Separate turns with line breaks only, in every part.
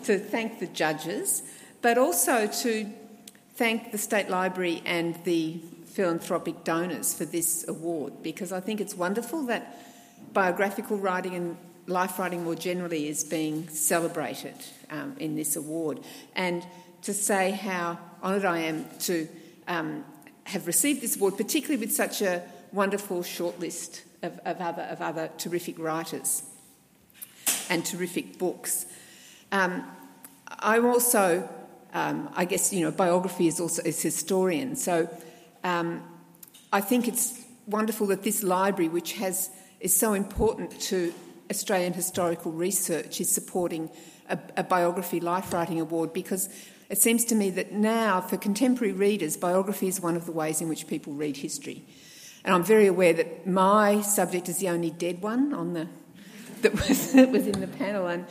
To thank the judges, but also to thank the State Library and the philanthropic donors for this award, because I think it's wonderful that biographical writing and life writing more generally is being celebrated in this award. And to say how honoured I am to have received this award, particularly with such a wonderful shortlist of other terrific writers and terrific books. I'm also, I guess, biography is historian, so I think it's wonderful that this library, which is so important to Australian historical research, is supporting a biography life writing award, because it seems to me that now, for contemporary readers, biography is one of the ways in which people read history. And I'm very aware that my subject is the only dead one that was in the panel, and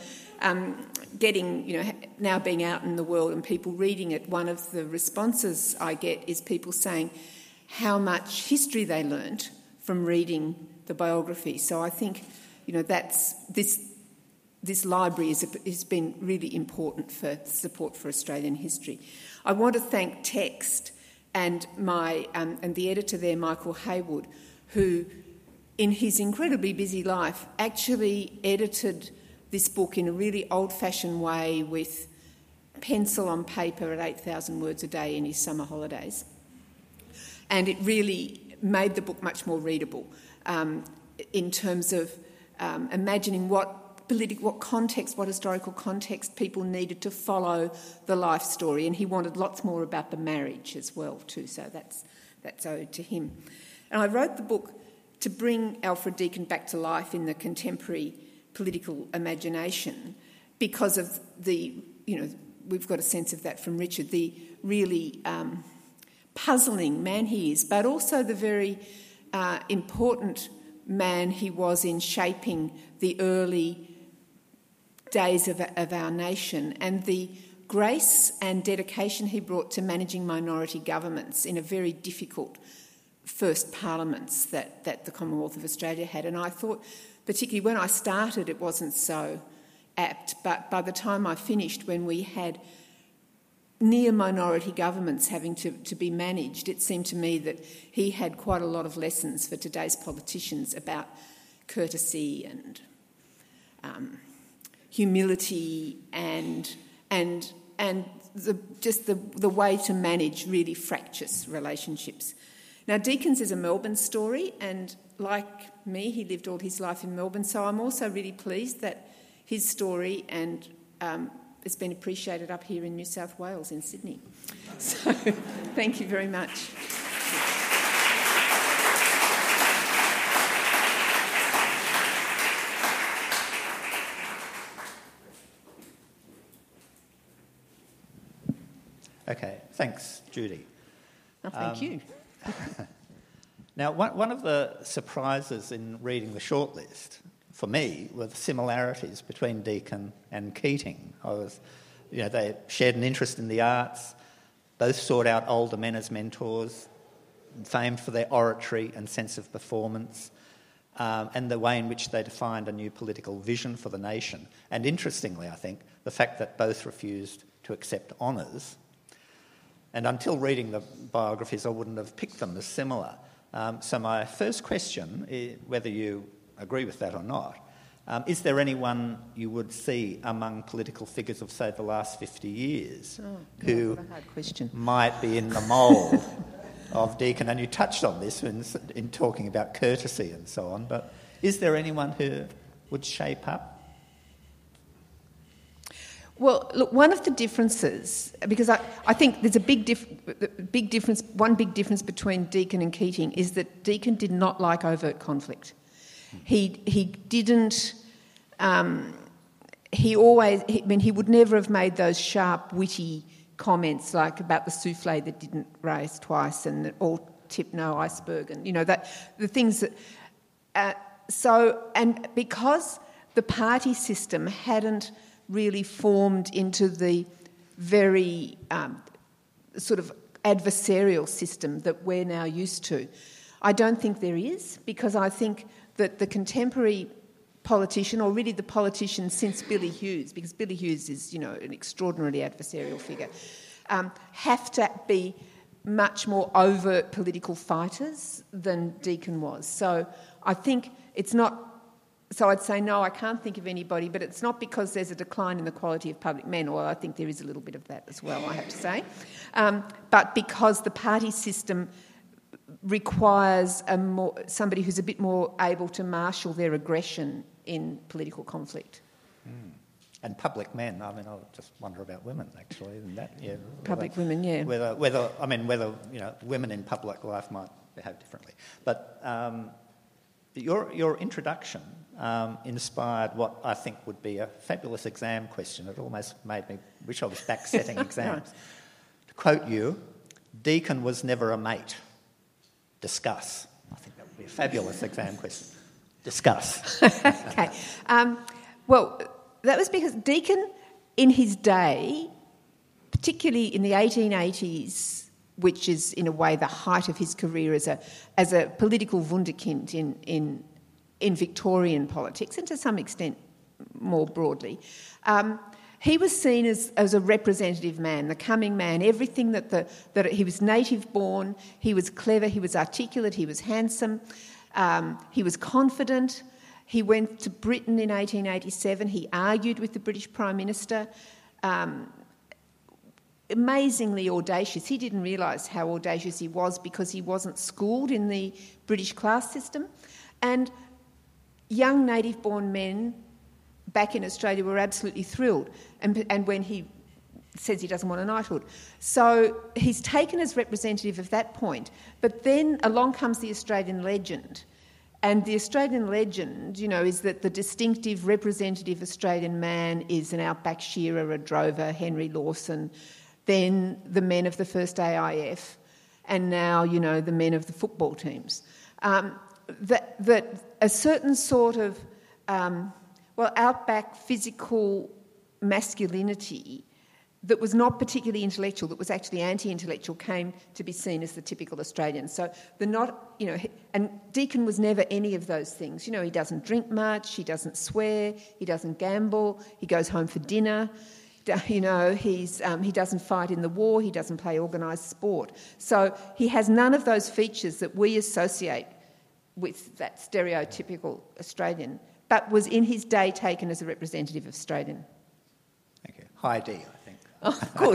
now being out in the world and people reading it, one of the responses I get is people saying how much history they learnt from reading the biography. So I think, that's this library has been really important for support for Australian history. I want to thank Text and and the editor there, Michael Haywood, who, in his incredibly busy life, actually edited this book in a really old-fashioned way with pencil on paper at 8,000 words a day in his summer holidays. And it really made the book much more readable in terms of imagining what historical context people needed to follow the life story. And he wanted lots more about the marriage as well too, so that's owed to him. And I wrote the book to bring Alfred Deakin back to life in the contemporary political imagination because of we've got a sense of that from Richard, the really puzzling man he is, but also the very important man he was in shaping the early days of our nation, and the grace and dedication he brought to managing minority governments in a very difficult first parliaments that the Commonwealth of Australia had. And I thought, particularly when I started, it wasn't so apt, but by the time I finished, when we had near minority governments having to be managed, it seemed to me that he had quite a lot of lessons for today's politicians about courtesy and humility and the way to manage really fractious relationships. Now, Deakin's is a Melbourne story, and like me, he lived all his life in Melbourne, so I'm also really pleased that his story and it's been appreciated up here in New South Wales, in Sydney. So thank you very much.
Okay, thanks, Judy.
Oh, thank you.
Now, one of the surprises in reading the shortlist for me were the similarities between Deakin and Keating. They shared an interest in the arts, both sought out older men as mentors, famed for their oratory and sense of performance, and the way in which they defined a new political vision for the nation. And interestingly, I think, the fact that both refused to accept honours. And until reading the biographies, I wouldn't have picked them as similar. So my first question, whether you agree with that or not, is there anyone you would see among political figures of, say, the last 50 years who might be in the mould of Deakin? And you touched on this in talking about courtesy and so on, but is there anyone who would shape up?
Well, look, one of the differences, because I think there's a big difference, one big difference between Deakin and Keating is that Deakin did not like overt conflict. He didn't, he would never have made those sharp, witty comments like about the souffle that didn't rise twice and all tip no iceberg and, that the things that... and because the party system hadn't really formed into the very sort of adversarial system that we're now used to. I don't think there is, because I think that the contemporary politician, or really the politician since Billy Hughes, because Billy Hughes is, an extraordinarily adversarial figure, have to be much more overt political fighters than Deakin was. So I think it's not... So I'd say, no, I can't think of anybody, but it's not because there's a decline in the quality of public men, although I think there is a little bit of that as well, I have to say, but because the party system requires somebody who's a bit more able to marshal their aggression in political conflict.
And public men, I just wonder about women, actually, and that, yeah.
Public women, yeah.
Whether women in public life might behave differently. But your introduction inspired what I think would be a fabulous exam question. It almost made me wish I was back setting exams. Right. To quote you, Deakin was never a mate. Discuss. I think that would be a fabulous exam question. Discuss.
Okay. Well, that was because Deakin, in his day, particularly in the 1880s, which is in a way the height of his career as a political wunderkind in Victorian politics, and to some extent more broadly, he was seen as a representative man, the coming man. Everything that he was native born, he was clever, he was articulate, he was handsome, he was confident. He went to Britain in 1887. He argued with the British Prime Minister. Amazingly audacious. He didn't realise how audacious he was because he wasn't schooled in the British class system. And young native-born men back in Australia were absolutely thrilled. And when he says he doesn't want a knighthood. So he's taken as representative of that point. But then along comes the Australian legend. And the Australian legend, is that the distinctive representative Australian man is an outback shearer, a drover, Henry Lawson, then the men of the first AIF, and now, the men of the football teams. That a certain sort of, outback physical masculinity that was not particularly intellectual, that was actually anti-intellectual, came to be seen as the typical Australian. So and Deakin was never any of those things. He doesn't drink much, he doesn't swear, he doesn't gamble, he goes home for dinner. He doesn't fight in the war, he doesn't play organised sport. So he has none of those features that we associate with that stereotypical Australian, but was in his day taken as a representative of Australian.
Thank you. High D, I think.
Oh, good.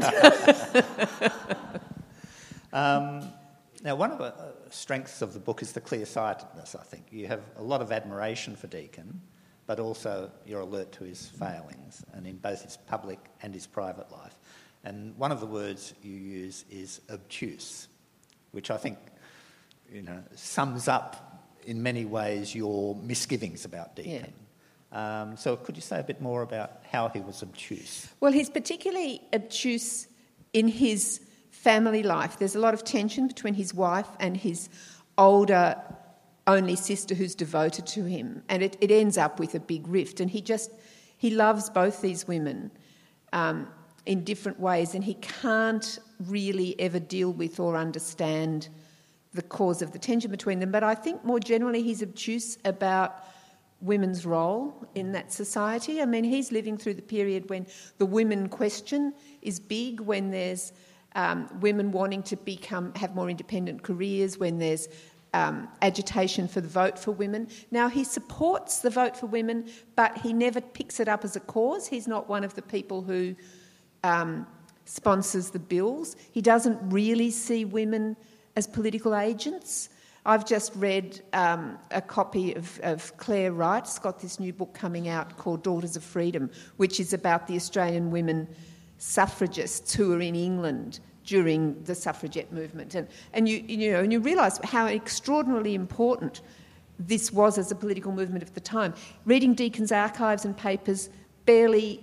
Now, one of the strengths of the book is the clear-sightedness, I think. You have a lot of admiration for Deakin, but also you're alert to his failings, and in both his public and his private life. And one of the words you use is obtuse, which I think, sums up in many ways your misgivings about Deakin. Yeah. So could you say a bit more about how he was obtuse?
Well, he's particularly obtuse in his family life. There's a lot of tension between his wife and his older only sister who's devoted to him, and it ends up with a big rift. And he loves both these women in different ways, and he can't really ever deal with or understand the cause of the tension between them. But I think more generally he's obtuse about women's role in that society. I mean, he's living through the period when the women question is big, when there's women wanting to have more independent careers, when there's agitation for the vote for women. Now, he supports the vote for women, but he never picks it up as a cause. He's not one of the people who sponsors the bills. He doesn't really see women as political agents. I've just read a copy of Claire Wright's got this new book coming out called Daughters of Freedom, which is about the Australian women suffragists who were in England during the suffragette movement, and you realise how extraordinarily important this was as a political movement of the time. Reading Deakin's archives and papers barely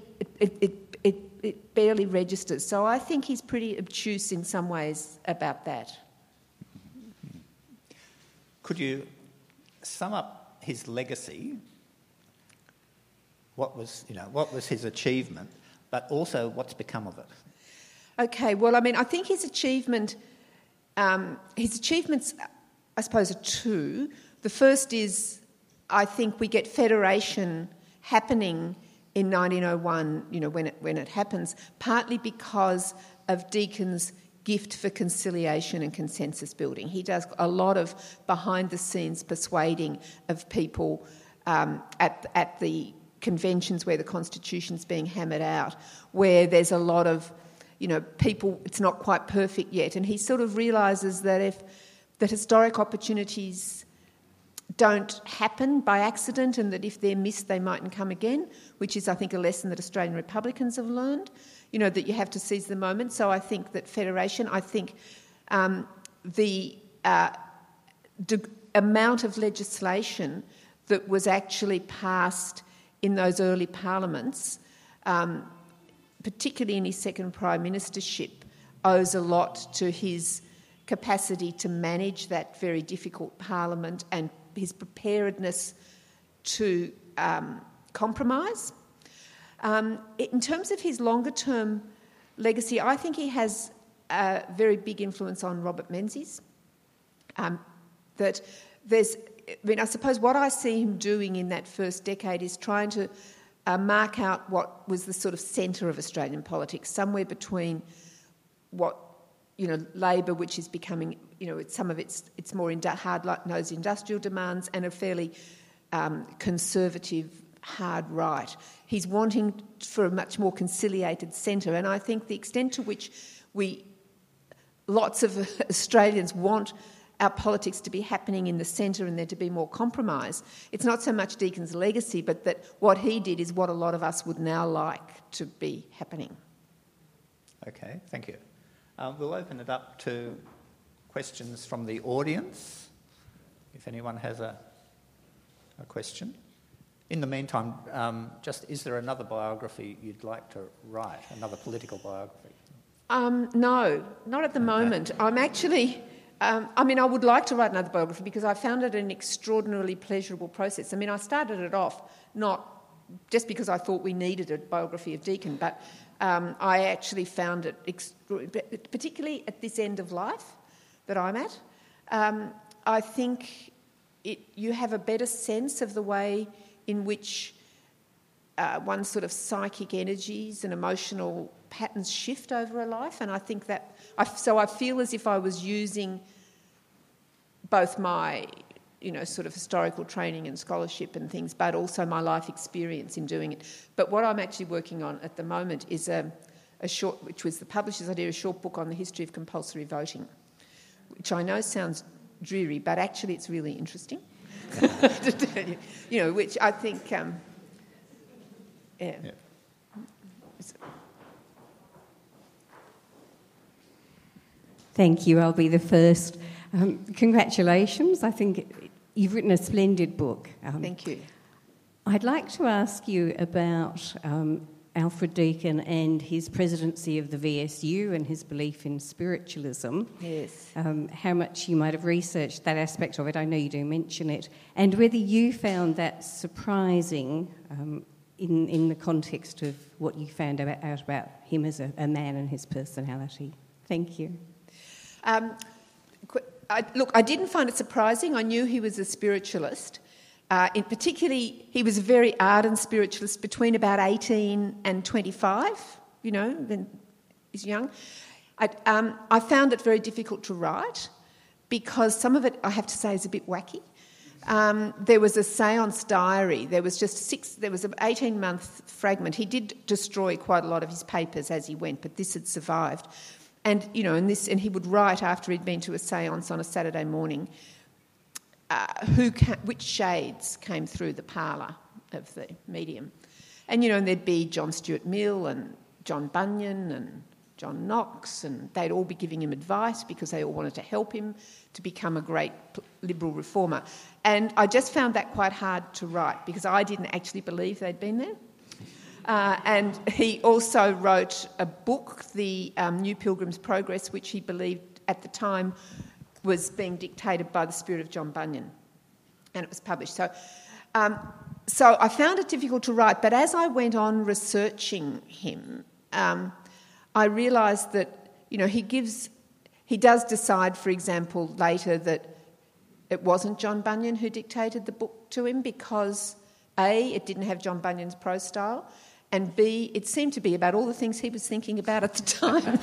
registers. So I think he's pretty obtuse in some ways about that.
Could you sum up his legacy? What was his achievement, but also what's become of it?
Okay, well, I mean, I think his achievements, I suppose, are two. The first is I think we get federation happening in 1901, when it happens, partly because of Deakin's gift for conciliation and consensus building. He does a lot of behind-the-scenes persuading of people at the conventions where the Constitution's being hammered out, where there's a lot of, people, it's not quite perfect yet. And he sort of realises that historic opportunities don't happen by accident, and that if they're missed, they mightn't come again, which is, I think, a lesson that Australian Republicans have learned, that you have to seize the moment. So I think that federation, the amount of legislation that was actually passed in those early parliaments, particularly in his second prime ministership, owes a lot to his capacity to manage that very difficult parliament and his preparedness to compromise. In terms of his longer-term legacy, I think he has a very big influence on Robert Menzies. I suppose what I see him doing in that first decade is trying to mark out what was the sort of centre of Australian politics, somewhere between what, Labor, which is becoming, some of its more hard-nosed industrial demands, and a fairly conservative, hard right. He's wanting for a much more conciliated centre, and I think the extent to which lots of Australians want our politics to be happening in the centre and there to be more compromise. It's not so much Deakin's legacy, but that what he did is what a lot of us would now like to be happening.
Okay, thank you. We'll open it up to questions from the audience, if anyone has a question. In the meantime, is there another biography you'd like to write, another political biography?
No, not at the moment. I'm actually... I would like to write another biography because I found it an extraordinarily pleasurable process. I started it off not just because I thought we needed a biography of Deakin, but I actually found it, particularly at this end of life that I'm at, I think you have a better sense of the way in which one's sort of psychic energies and emotional patterns shift over a life, and I think that... I feel as if I was using both my, sort of historical training and scholarship and things, but also my life experience in doing it. But what I'm actually working on at the moment is a short, which was the publisher's idea, a short book on the history of compulsory voting, which I know sounds dreary, but actually it's really interesting. Which I think, yeah.
Thank you. I'll be the first. Congratulations. I think you've written a splendid book.
Thank you.
I'd like to ask you about Alfred Deakin and his presidency of the VSU and his belief in spiritualism.
Yes.
How much you might have researched that aspect of it. I know you do mention it. And whether you found that surprising in the context of what you found out about him as a man and his personality. Thank you.
I didn't find it surprising. I knew he was a spiritualist. Particularly, he was a very ardent spiritualist between about 18 and 25, then he's young. I found it very difficult to write because some of it, I have to say, is a bit wacky. There was a séance diary. There was an 18-month fragment. He did destroy quite a lot of his papers as he went, but this had survived. And he would write after he'd been to a séance on a Saturday morning, which shades came through the parlour of the medium. And, and there'd be John Stuart Mill and John Bunyan and John Knox, and they'd all be giving him advice because they all wanted to help him to become a great liberal reformer. And I just found that quite hard to write because I didn't actually believe they'd been there. And he also wrote a book, the New Pilgrim's Progress, which he believed at the time was being dictated by the spirit of John Bunyan, and it was published. So I found it difficult to write, but as I went on researching him, I realised that he does decide, for example, later that it wasn't John Bunyan who dictated the book to him because A, it didn't have John Bunyan's prose style, and B, it seemed to be about all the things he was thinking about at the time.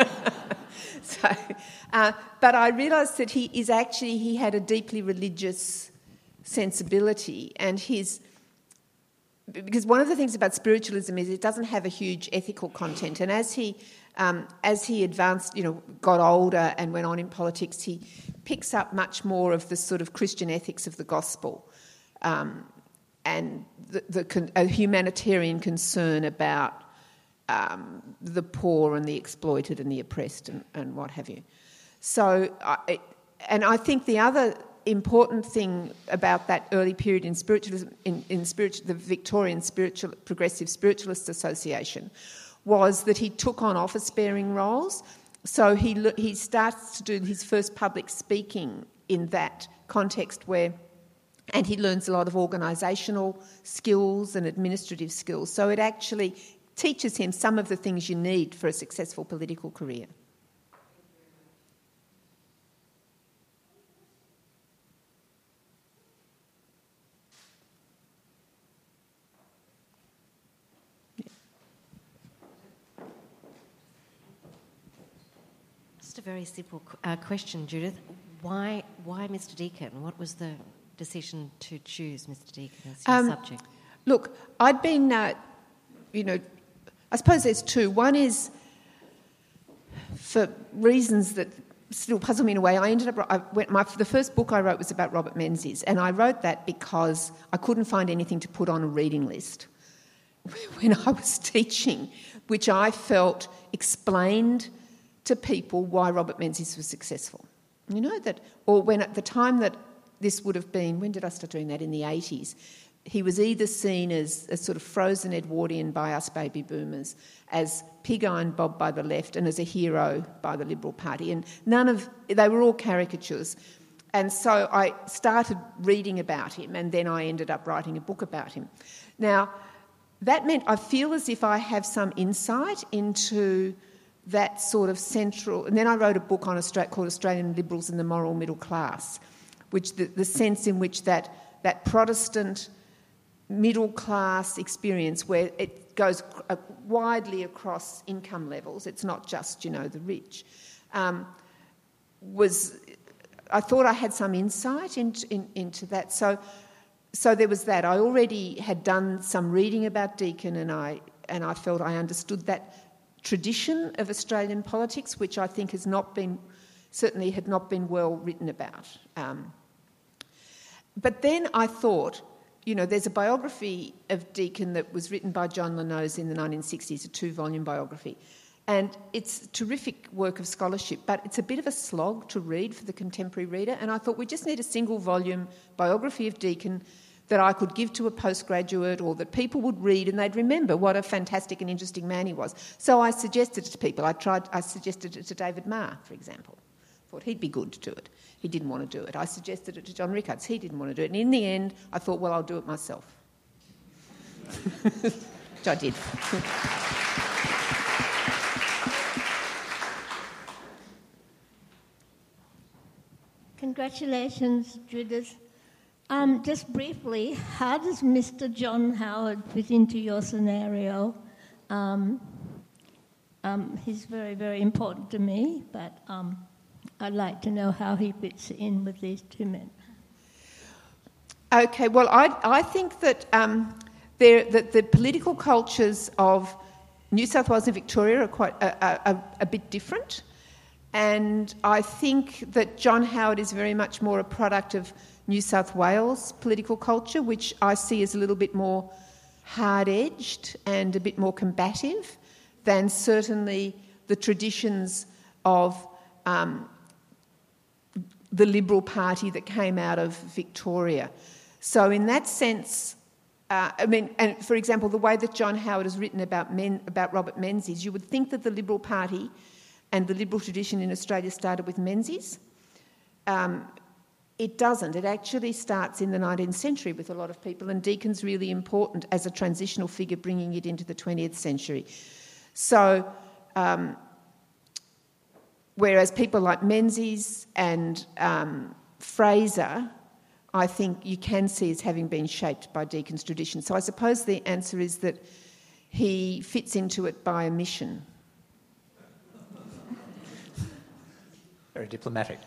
But I realised that he had a deeply religious sensibility, and because one of the things about spiritualism is it doesn't have a huge ethical content, and as he advanced, got older and went on in politics, he picks up much more of the sort of Christian ethics of the gospel, and a humanitarian concern about the poor and the exploited and the oppressed and what have you. So, I think the other important thing about that early period in spiritualism, the Victorian Progressive Spiritualist Association, was that he took on office-bearing roles. So he starts to do his first public speaking in that context and he learns a lot of organisational skills and administrative skills. So it actually teaches him some of the things you need for a successful political career.
Just a very simple question, Judith. Why Mr. Deakin? What was the decision to choose Mr. Deakin as your subject?
Look, I'd been, I suppose there's two. One is for reasons that still puzzle me in a way. The first book I wrote was about Robert Menzies, and I wrote that because I couldn't find anything to put on a reading list when I was teaching, which I felt explained to people why Robert Menzies was successful. When at the time that this would have been, when did I start doing that? In the 80s. He was either seen as a sort of frozen Edwardian by us baby boomers, as pig-iron Bob by the left, and as a hero by the Liberal Party. And they were all caricatures. And so I started reading about him, and then I ended up writing a book about him. Now, that meant I feel as if I have some insight into that sort of central... And then I wrote a book called Australian Liberals and the Moral Middle Class, which the sense in which that Protestant middle-class experience where it goes widely across income levels, it's not just, the rich, I thought I had some insight into that. So there was that. I already had done some reading about Deakin, and I felt I understood that tradition of Australian politics, which I think certainly had not been well written about. But then I thought, there's a biography of Deakin that was written by John Lennose in the 1960s, a 2-volume biography. And it's a terrific work of scholarship, but it's a bit of a slog to read for the contemporary reader. And I thought we just need a single-volume biography of Deakin that I could give to a postgraduate, or that people would read and they'd remember what a fantastic and interesting man he was. So I suggested it to people. I suggested it to David Marr, for example. Thought he'd be good to do it. He didn't want to do it. I suggested it to John Rickards. He didn't want to do it. And in the end, I thought, well, I'll do it myself. Which I did.
Congratulations, Judith. Just briefly, how does Mr. John Howard fit into your scenario? He's very, very important to me, but I'd like to know how he fits in with these two men.
Okay, well, I think that that the political cultures of New South Wales and Victoria are quite a bit different, and I think that John Howard is very much more a product of New South Wales political culture, which I see as a little bit more hard-edged and a bit more combative than certainly the traditions of the Liberal Party that came out of Victoria. So in that sense, and for example, the way that John Howard has written about Robert Menzies, you would think that the Liberal Party and the Liberal tradition in Australia started with Menzies. It doesn't. It actually starts in the 19th century with a lot of people, and Deakin's really important as a transitional figure bringing it into the 20th century. So, whereas people like Menzies and Fraser, I think you can see as having been shaped by Deacon's tradition. So I suppose the answer is that he fits into it by omission.
Very diplomatic.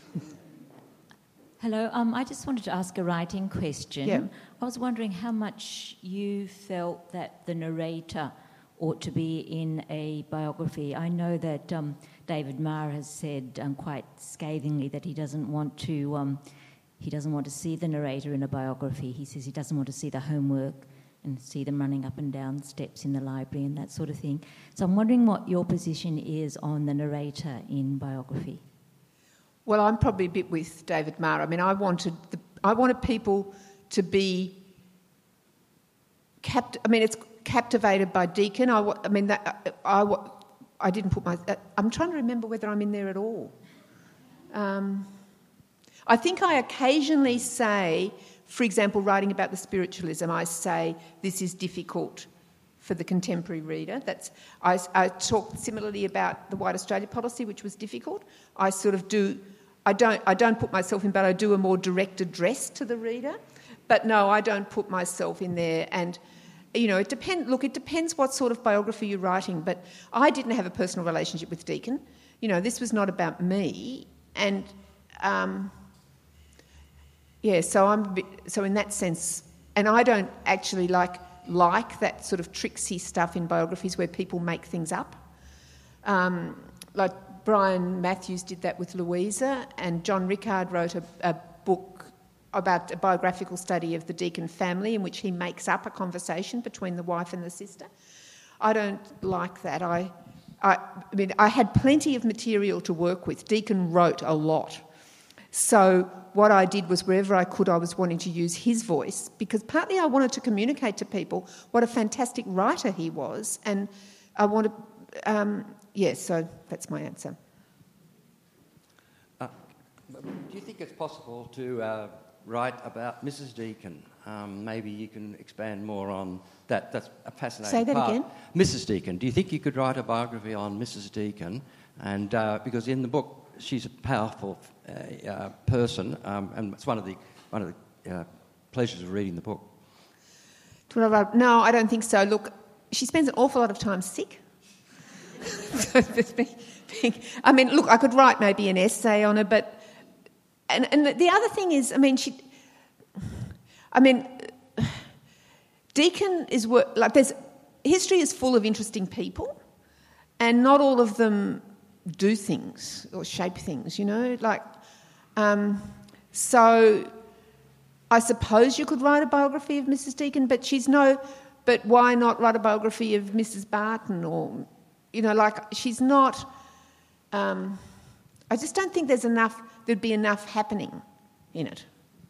Hello, I just wanted to ask a writing question.
Yeah.
I was wondering how much you felt that the narrator ought to be in a biography. I know that David Marr has said quite scathingly that he doesn't want to see the narrator in a biography. He says he doesn't want to see the homework and see them running up and down steps in the library and that sort of thing. So I'm wondering what your position is on the narrator in biography.
Well, I'm probably a bit with David Marr. I mean, I wanted people to be it's captivated by Deakin. I didn't put my... I'm trying to remember whether I'm in there at all. I think I occasionally say, for example, writing about the spiritualism, I say this is difficult for the contemporary reader. I talked similarly about the White Australia policy, which was difficult. I sort of do... I don't put myself in, but I do a more direct address to the reader. But no, I don't put myself in there. And, it depends what sort of biography you're writing. But I didn't have a personal relationship with Deakin. This was not about me. And, so in that sense... And I don't actually like that sort of tricksy stuff in biographies where people make things up. Like Brian Matthews did that with Louisa, and John Rickard wrote a book about a biographical study of the Deakin family in which he makes up a conversation between the wife and the sister. I don't like that. I had plenty of material to work with. Deakin wrote a lot. So what I did was wherever I could, I was wanting to use his voice, because partly I wanted to communicate to people what a fantastic writer he was, and I wanted... so that's my answer.
Do you think it's possible to write about Mrs. Deakin? Maybe you can expand more on that. That's a fascinating part.
Say that again.
Mrs. Deakin. Do you think you could write a biography on Mrs. Deakin? And because in the book she's a powerful person, and it's one of the pleasures of reading the book.
No, I don't think so. Look, she spends an awful lot of time sick. I could write maybe an essay on her, but... And the other thing is, Deakin is... history is full of interesting people, and not all of them do things or shape things, So I suppose you could write a biography of Mrs. Deakin, but but why not write a biography of Mrs. Barton or... she's not... I just don't think there'd be enough happening in it.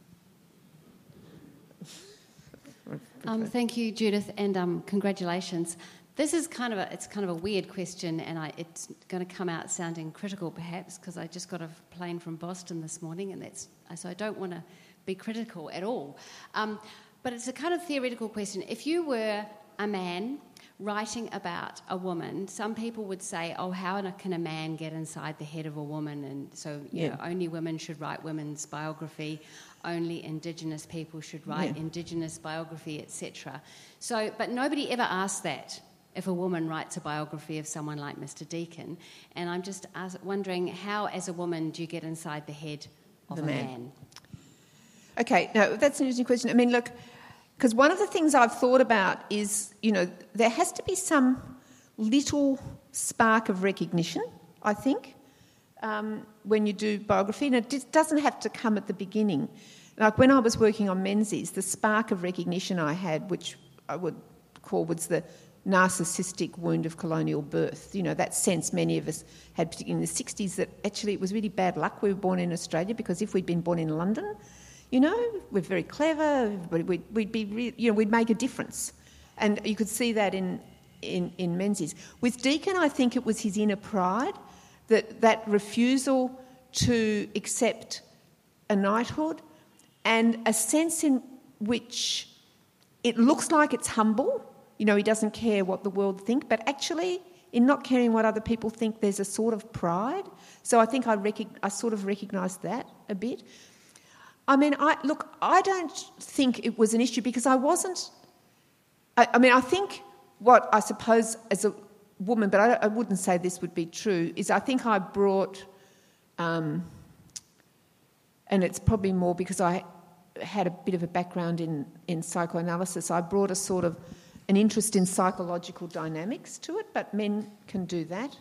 Thank you, Judith, and congratulations. This is kind of a weird question, and it's going to come out sounding critical, perhaps, because I just got a plane from Boston this morning, and so I don't want to be critical at all. But it's a kind of theoretical question. If you were a man writing about a woman, some people would say, oh, how can a man get inside the head of a woman? And so, only women should write women's biography, only Indigenous people should write Indigenous biography, etc. So, but nobody ever asked that if a woman writes a biography of someone like Mr. Deakin. And I'm just wondering, how, as a woman, do you get inside the head of a man?
Okay, no, that's an interesting question. Look... Because one of the things I've thought about is, there has to be some little spark of recognition, I think, when you do biography. And it doesn't have to come at the beginning. Like when I was working on Menzies, the spark of recognition I had, which I would call was the narcissistic wound of colonial birth. That sense many of us had, particularly in the 60s, that actually it was really bad luck we were born in Australia, because if we'd been born in London... we're very clever, we'd make a difference. And you could see that in Menzies. With Deakin, I think it was his inner pride, that refusal to accept a knighthood, and a sense in which it looks like it's humble. He doesn't care what the world think, but actually, in not caring what other people think, there's a sort of pride. So I think I sort of recognised that a bit. I mean, I don't think it was an issue because I wasn't... I think what I suppose as a woman, but I wouldn't say this would be true, is I think I brought... and it's probably more because I had a bit of a background in psychoanalysis. I brought a sort of an interest in psychological dynamics to it, but men can do that.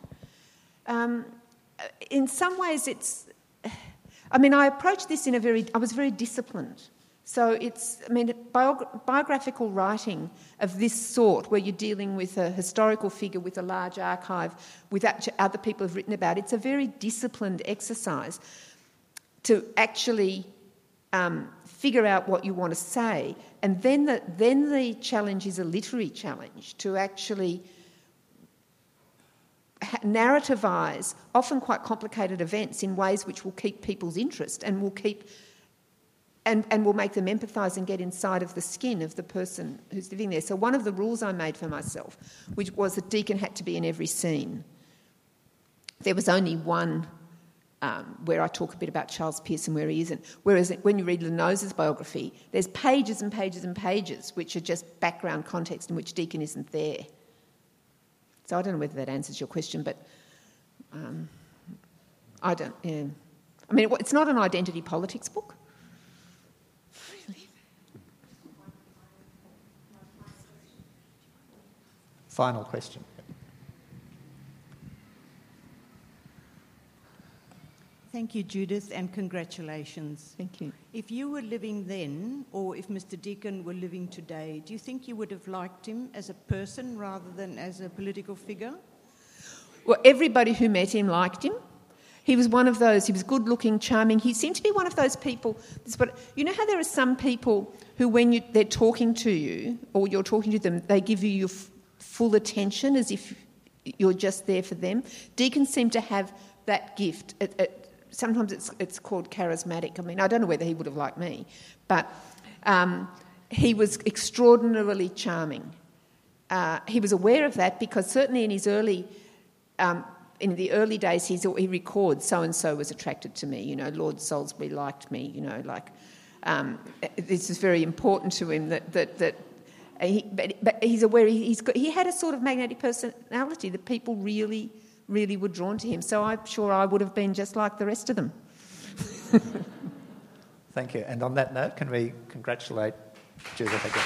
In some ways it's... I approached this I was very disciplined. So biographical writing of this sort, where you're dealing with a historical figure with a large archive, with other people have written about, it's a very disciplined exercise to actually figure out what you want to say. And then the challenge is a literary challenge to actually narrativise often quite complicated events in ways which will keep people's interest and will keep... And will make them empathise and get inside of the skin of the person who's living there. So one of the rules I made for myself, which was that Deakin had to be in every scene. There was only one where I talk a bit about Charles Pearson where he isn't. Whereas when you read Lenose's biography, there's pages and pages and pages which are just background context in which Deakin isn't there. So I don't know whether that answers your question, but I don't... Yeah. It's not an identity politics book.
Final question.
Thank you, Judith, and congratulations.
Thank you.
If you were living then, or if Mr. Deakin were living today, do you think you would have liked him as a person rather than as a political figure?
Well, everybody who met him liked him. He was one of those, he was good-looking, charming. He seemed to be one of those people... You know how there are some people who, when they're talking to you, or you're talking to them, they give you your full attention as if you're just there for them? Deakin seemed to have that gift. Sometimes it's called charismatic. I don't know whether he would have liked me, but he was extraordinarily charming. He was aware of that because certainly in his in the early days, he records, so-and-so was attracted to me, Lord Salisbury liked me, this is very important to him but he's aware he had a sort of magnetic personality that people really, really were drawn to him. So I'm sure I would have been just like the rest of them.
Thank you. And on that note, can we congratulate Judith again?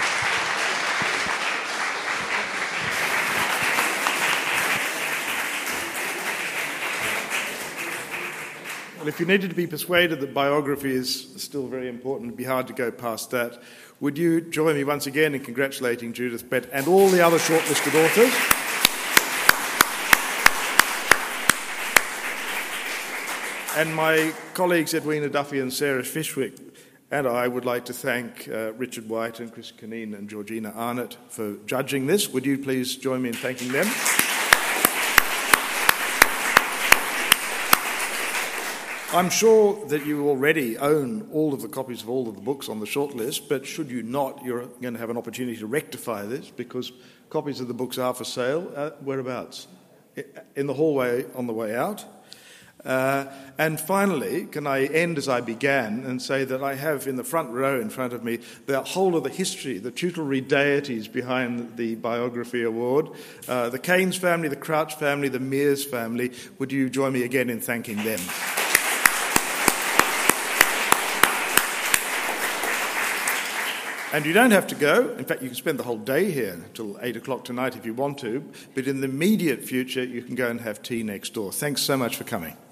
Well, if you needed to be persuaded that biography is still very important, it'd be hard to go past that. Would you join me once again in congratulating Judith Bett and all the other shortlisted authors? And my colleagues Edwina Duffy and Sarah Fishwick and I would like to thank Richard White and Chris Canine and Georgina Arnott for judging this. Would you please join me in thanking them? I'm sure that you already own all of the copies of all of the books on the shortlist, but should you not, you're going to have an opportunity to rectify this because copies of the books are for sale. Whereabouts? In the hallway on the way out. And finally, can I end as I began and say that I have in the front row in front of me the whole of the history, the tutelary deities behind the Biography Award, the Keynes family, the Crouch family, the Mears family. Would you join me again in thanking them? And you don't have to go. In fact, you can spend the whole day here till 8 o'clock tonight if you want to. But in the immediate future, you can go and have tea next door. Thanks so much for coming.